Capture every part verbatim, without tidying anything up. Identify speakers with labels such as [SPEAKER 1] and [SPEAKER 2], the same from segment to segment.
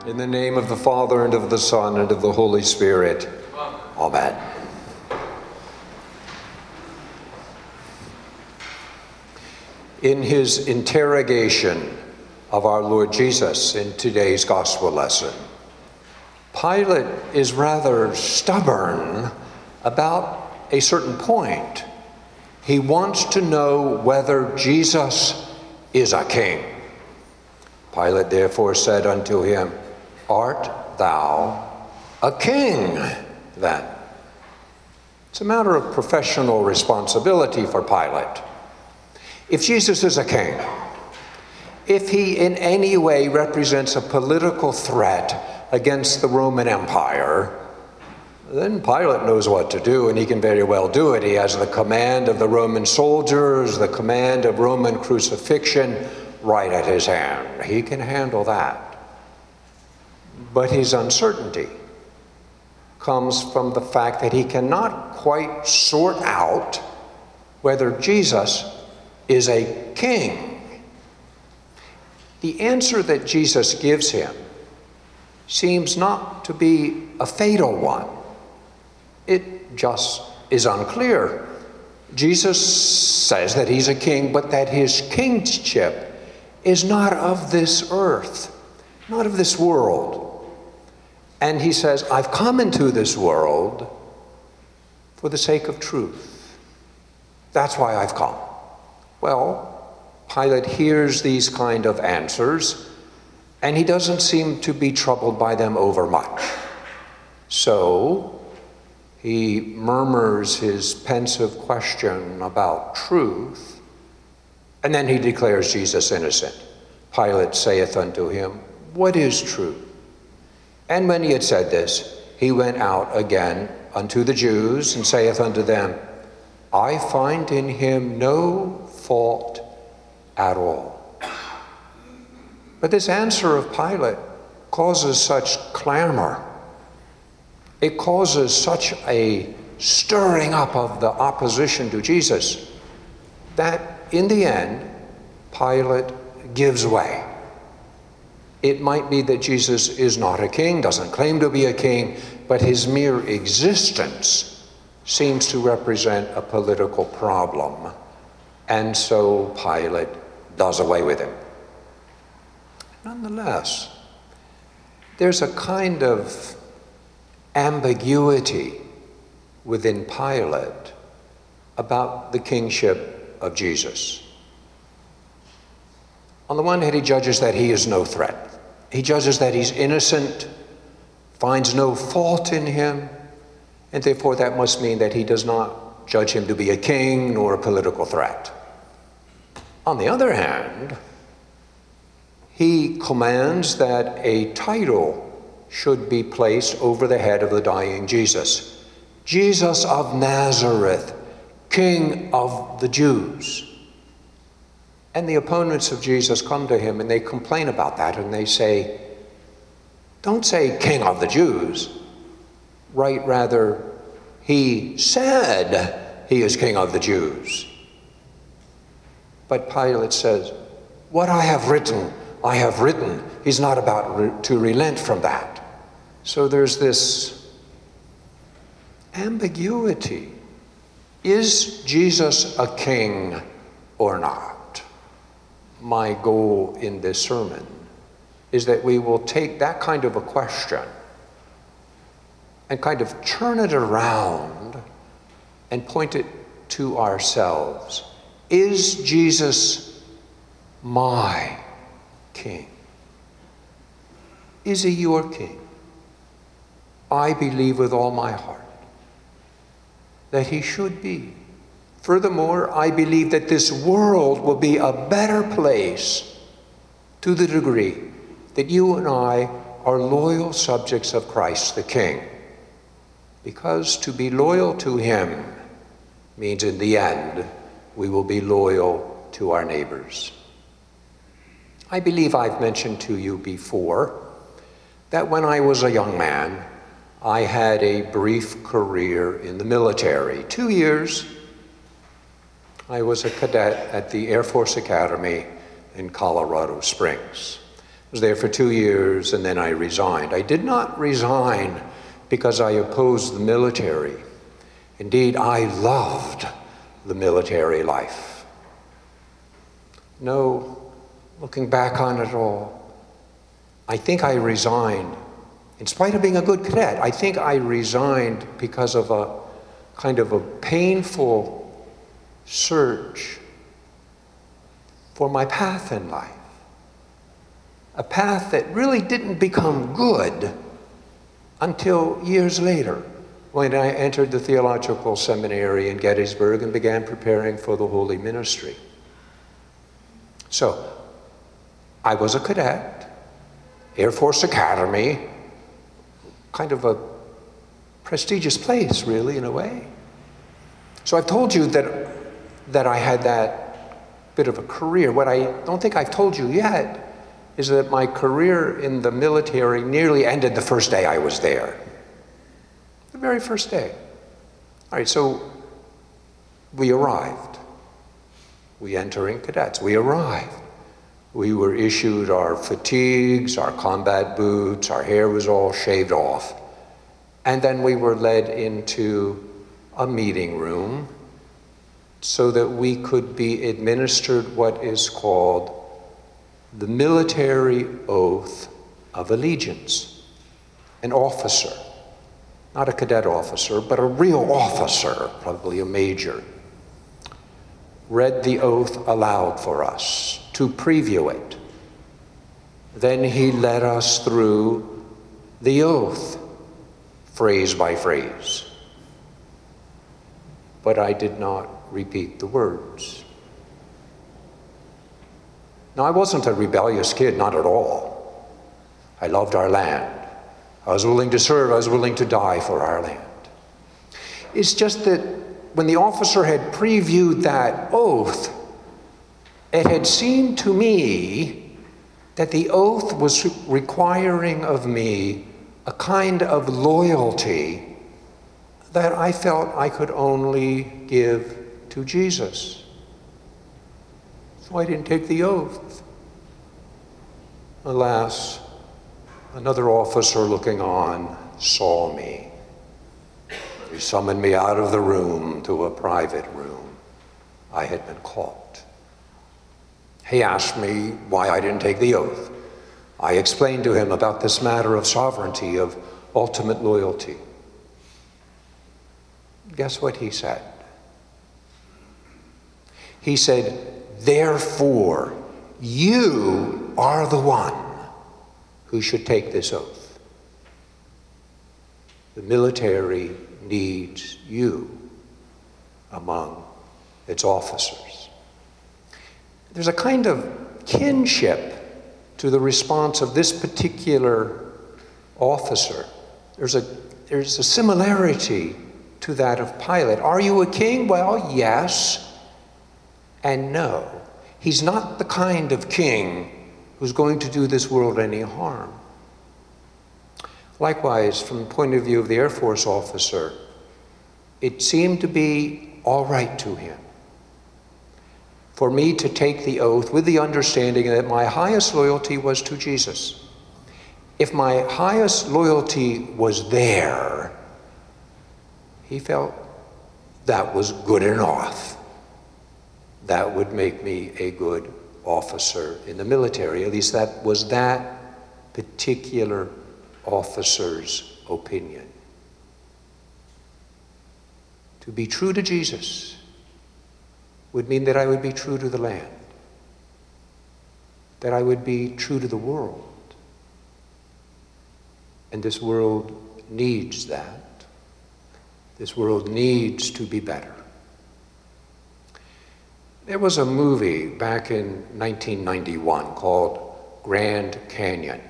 [SPEAKER 1] In the name of the Father, and of the Son, and of the Holy Spirit. Amen. In his interrogation of our Lord Jesus in today's gospel lesson, Pilate is rather stubborn about a certain point. He wants to know whether Jesus is a king. Pilate therefore said unto him, Art thou a king then? It's a matter of professional responsibility for Pilate. If Jesus is a king, if he in any way represents a political threat against the Roman Empire, then Pilate knows what to do, and he can very well do it. He has the command of the Roman soldiers, the command of Roman crucifixion right at his hand. He can handle that. But his uncertainty comes from the fact that he cannot quite sort out whether Jesus is a king. The answer that Jesus gives him seems not to be a fatal one. It just is unclear. Jesus says that he's a king, but that his kingship is not of this earth, not of this world. And he says, I've come into this world for the sake of truth. That's why I've come. Well, Pilate hears these kind of answers, and he doesn't seem to be troubled by them overmuch. So he murmurs his pensive question about truth, and then he declares Jesus innocent. Pilate saith unto him, What is truth? And when he had said this, he went out again unto the Jews, and saith unto them, I find in him no fault at all. But this answer of Pilate causes such clamor. It causes such a stirring up of the opposition to Jesus that in the end, Pilate gives way. It might be that Jesus is not a king, doesn't claim to be a king, but his mere existence seems to represent a political problem. And so Pilate does away with him. Nonetheless, there's a kind of ambiguity within Pilate about the kingship of Jesus. On the one hand, he judges that he is no threat. He judges that he's innocent, finds no fault in him, and therefore that must mean that he does not judge him to be a king nor a political threat. On the other hand, he commands that a title should be placed over the head of the dying Jesus. Jesus of Nazareth, King of the Jews. And the opponents of Jesus come to him and they complain about that, and they say, don't say King of the Jews. Write rather, he said he is King of the Jews. But Pilate says, what I have written, I have written. He's not about re- to relent from that. So there's this ambiguity. Is Jesus a king or not? My goal in this sermon is that we will take that kind of a question and kind of turn it around and point it to ourselves. Is Jesus my king? Is he your king? I believe with all my heart that he should be. Furthermore, I believe that this world will be a better place to the degree that you and I are loyal subjects of Christ the King. Because to be loyal to him means in the end, we will be loyal to our neighbors. I believe I've mentioned to you before that when I was a young man, I had a brief career in the military, two years. I was a cadet at the Air Force Academy in Colorado Springs. was there for two years and then I resigned. I did not resign because I opposed the military. Indeed, I loved the military life. No, looking back on it all, I think I resigned, in spite of being a good cadet, I think I resigned because of a kind of a painful search for my path in life. A path that really didn't become good until years later, when I entered the theological seminary in Gettysburg and began preparing for the holy ministry. So, I was a cadet, Air Force Academy, kind of a prestigious place, really, in a way. So I've told you that, that I had that bit of a career. What I don't think I've told you yet is that my career in the military nearly ended the first day I was there. The very first day. All right, so we arrived. We entering cadets, we arrived. We were issued our fatigues, our combat boots, our hair was all shaved off. And then we were led into a meeting room so that we could be administered what is called the military oath of allegiance. An officer, not a cadet officer, but a real officer, probably a major, read the oath aloud for us to preview it. Then he led us through the oath, phrase by phrase. But I did not repeat the words. Now, I wasn't a rebellious kid, not at all. I loved our land. I was willing to serve, I was willing to die for our land. It's just that when the officer had previewed that oath, it had seemed to me that the oath was requiring of me a kind of loyalty that I felt I could only give to Jesus. So I didn't take the oath. Alas, another officer looking on saw me. He summoned me out of the room to a private room. I had been caught. He asked me why I didn't take the oath. I explained to him about this matter of sovereignty, of ultimate loyalty. Guess what he said? He said, "Therefore, you are the one who should take this oath. The military needs you among its officers." There's a kind of kinship to the response of this particular officer. There's a, there's a similarity to that of Pilate. Are you a king? Well, yes and no. He's not the kind of king who's going to do this world any harm. Likewise, from the point of view of the Air Force officer, it seemed to be all right to him for me to take the oath with the understanding that my highest loyalty was to Jesus. If my highest loyalty was there, he felt that was good enough. That would make me a good officer in the military. At least that was that particular officer's opinion. To be true to Jesus would mean that I would be true to the land, that I would be true to the world. And this world needs that. This world needs to be better. There was a movie back in nineteen ninety-one called Grand Canyon.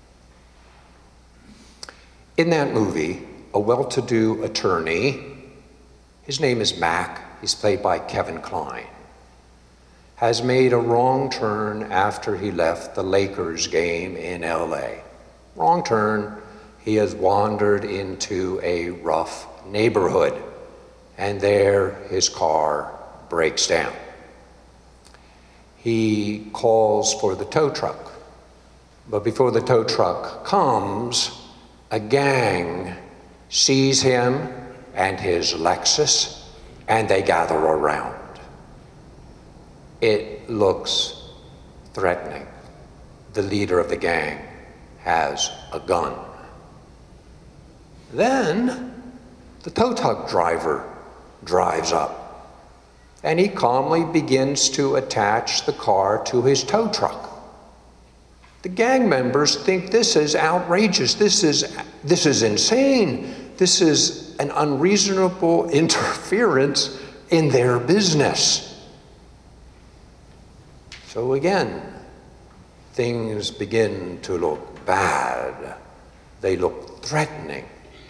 [SPEAKER 1] In that movie, a well-to-do attorney, his name is Mac, he's played by Kevin Kline, has made a wrong turn after he left the Lakers game in L A. Wrong turn, he has wandered into a rough neighborhood, and there his car breaks down. He calls for the tow truck. But before the tow truck comes, a gang sees him and his Lexus, and they gather around. It looks threatening. The leader of the gang has a gun. Then the tow truck driver drives up, and he calmly begins to attach the car to his tow truck. The gang members think this is outrageous. This is, this is insane. This is an unreasonable interference in their business. So again, things begin to look bad. They look threatening.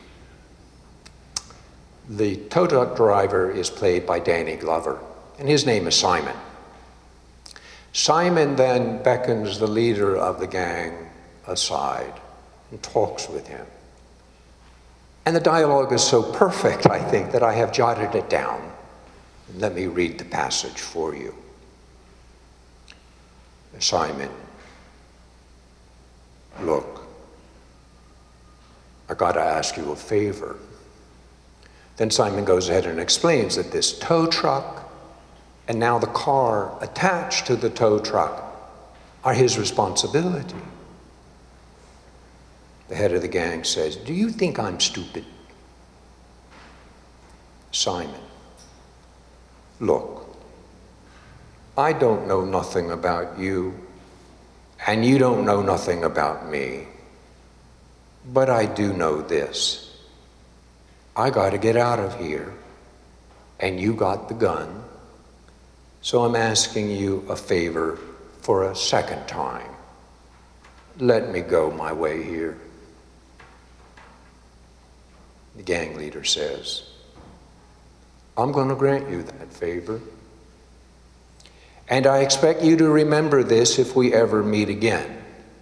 [SPEAKER 1] The tow truck driver is played by Danny Glover, and his name is Simon. Simon then beckons the leader of the gang aside and talks with him. And the dialogue is so perfect, I think, that I have jotted it down. Let me read the passage for you. Simon, look, I gotta ask you a favor. Then Simon goes ahead and explains that this tow truck and now the car attached to the tow truck are his responsibility. The head of the gang says, do you think I'm stupid? Simon, look, I don't know nothing about you, and you don't know nothing about me, but I do know this. I gotta get out of here, and you got the gun. So I'm asking you a favor for a second time. Let me go my way here. The gang leader says, I'm going to grant you that favor. And I expect you to remember this if we ever meet again.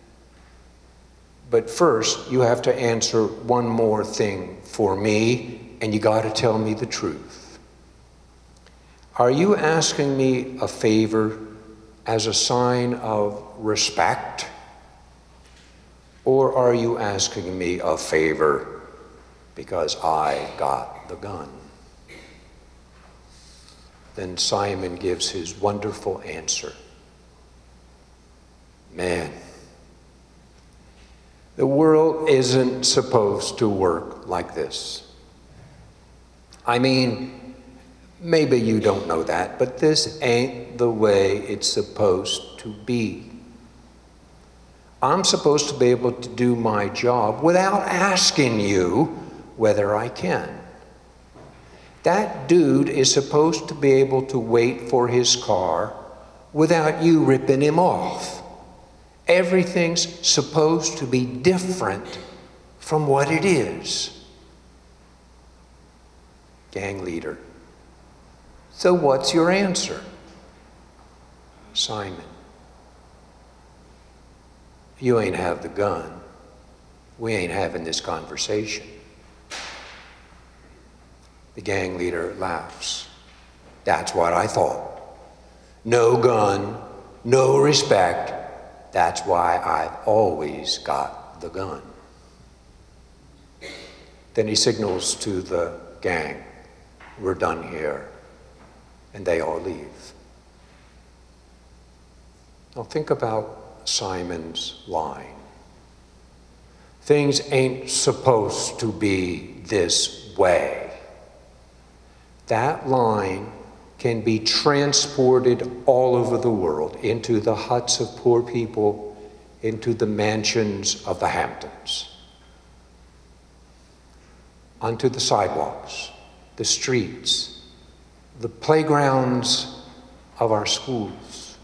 [SPEAKER 1] But first, you have to answer one more thing for me, and you got to tell me the truth. Are you asking me a favor as a sign of respect? Or are you asking me a favor because I got the gun? Then Simon gives his wonderful answer. Man, the world isn't supposed to work like this. I mean, maybe you don't know that, but this ain't the way it's supposed to be. I'm supposed to be able to do my job without asking you whether I can. That dude is supposed to be able to wait for his car without you ripping him off. Everything's supposed to be different from what it is. Gang leader, so what's your answer? Simon, you ain't have the gun. We ain't having this conversation. The gang leader laughs. That's what I thought. No gun, no respect. That's why I've always got the gun. Then he signals to the gang, we're done here. And they all leave. Now think about Simon's line. Things ain't supposed to be this way. That line can be transported all over the world, into the huts of poor people, into the mansions of the Hamptons, onto the sidewalks, the streets, the playgrounds of our schools,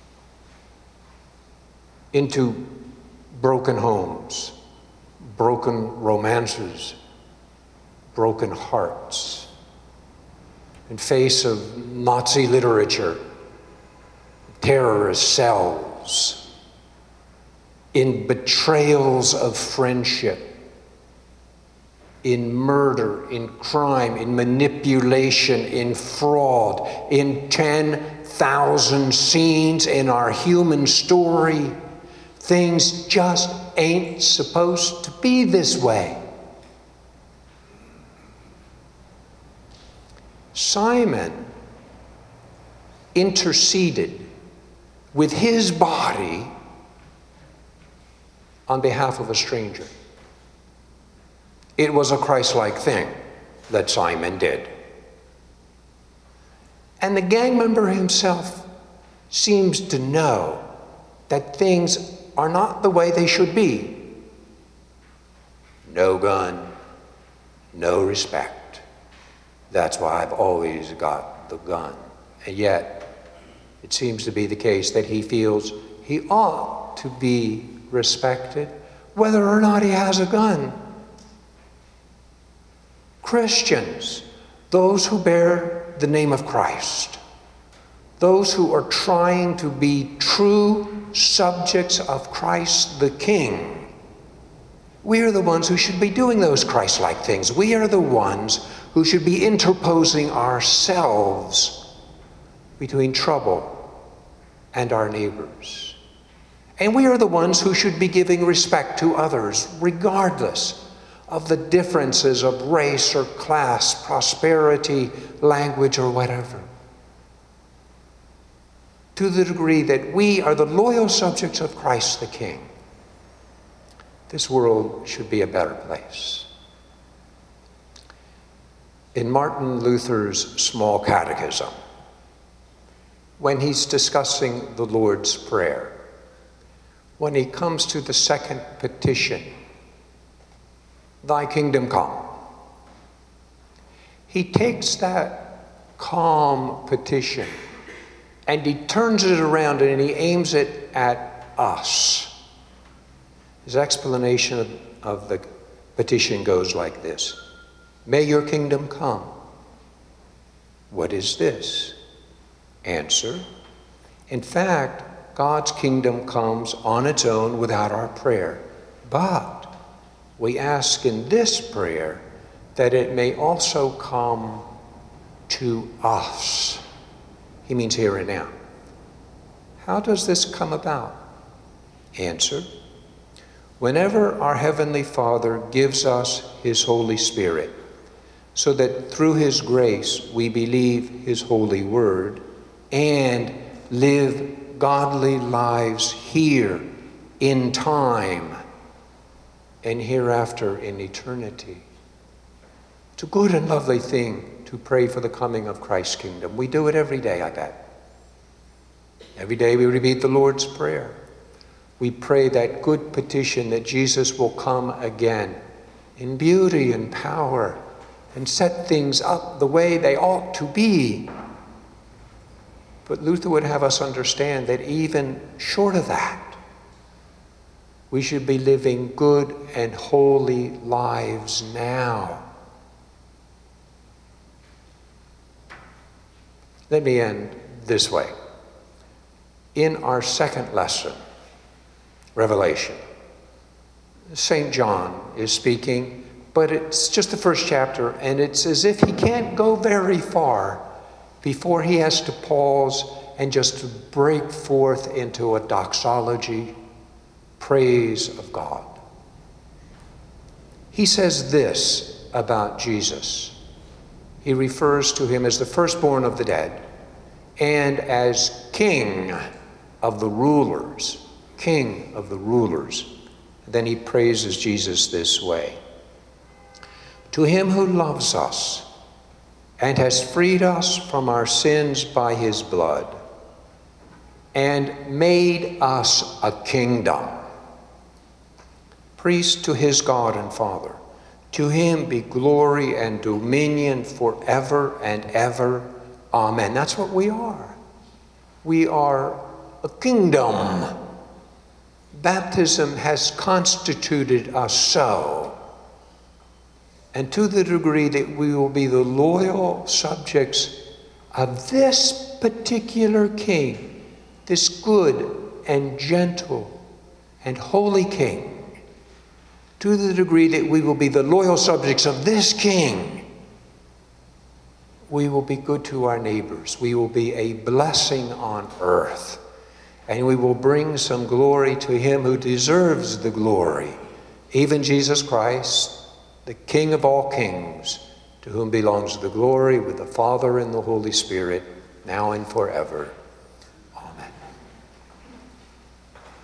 [SPEAKER 1] into broken homes, broken romances, broken hearts. In face of Nazi literature, terrorist cells, in betrayals of friendship, in murder, in crime, in manipulation, in fraud, in ten thousand scenes in our human story, Things just ain't supposed to be this way. Simon interceded with his body on behalf of a stranger. It was a Christ-like thing that Simon did. And the gang member himself seems to know that things are not the way they should be. No gun, no respect. That's why I've always got the gun. And yet, it seems to be the case that he feels he ought to be respected, whether or not he has a gun. Christians, those who bear the name of Christ, those who are trying to be true subjects of Christ the King, we are the ones who should be doing those Christ-like things. We are the ones who should be interposing ourselves between trouble and our neighbors. And we are the ones who should be giving respect to others, regardless of the differences of race or class, prosperity, language, or whatever. To the degree that we are the loyal subjects of Christ the King, this world should be a better place. In Martin Luther's Small Catechism, when he's discussing the Lord's Prayer, when he comes to the second petition, "Thy kingdom come," he takes that calm petition and he turns it around and he aims it at us. His explanation of, of the petition goes like this: "May your kingdom come." What is this? Answer: in fact, God's kingdom comes on its own without our prayer. But we ask in this prayer that it may also come to us. He means here and now. How does this come about? Answer: whenever our Heavenly Father gives us His Holy Spirit, so that through His grace we believe His holy word and live godly lives here in time and hereafter in eternity. It's a good and lovely thing to pray for the coming of Christ's kingdom. We do it every day, I bet. Every day we repeat the Lord's Prayer. We pray that good petition that Jesus will come again in beauty and power and set things up the way they ought to be. But Luther would have us understand that even short of that, we should be living good and holy lives now. Let me end this way. In our second lesson, Revelation, Saint John is speaking, but it's just the first chapter, and it's as if he can't go very far before he has to pause and just to break forth into a doxology, praise of God. He says this about Jesus. He refers to him as the firstborn of the dead and as King of the rulers, King of the rulers. Then he praises Jesus this way: to him who loves us and has freed us from our sins by his blood and made us a kingdom, priest to his God and Father. To him be glory and dominion forever and ever. Amen. That's what we are. We are a kingdom. Baptism has constituted us so. And to the degree that we will be the loyal subjects of this particular King, this good and gentle and holy King, to the degree that we will be the loyal subjects of this King, we will be good to our neighbors. We will be a blessing on earth. and we will bring some glory to him who deserves the glory, even Jesus Christ, the King of all kings, to whom belongs the glory with the Father and the Holy Spirit, now and forever.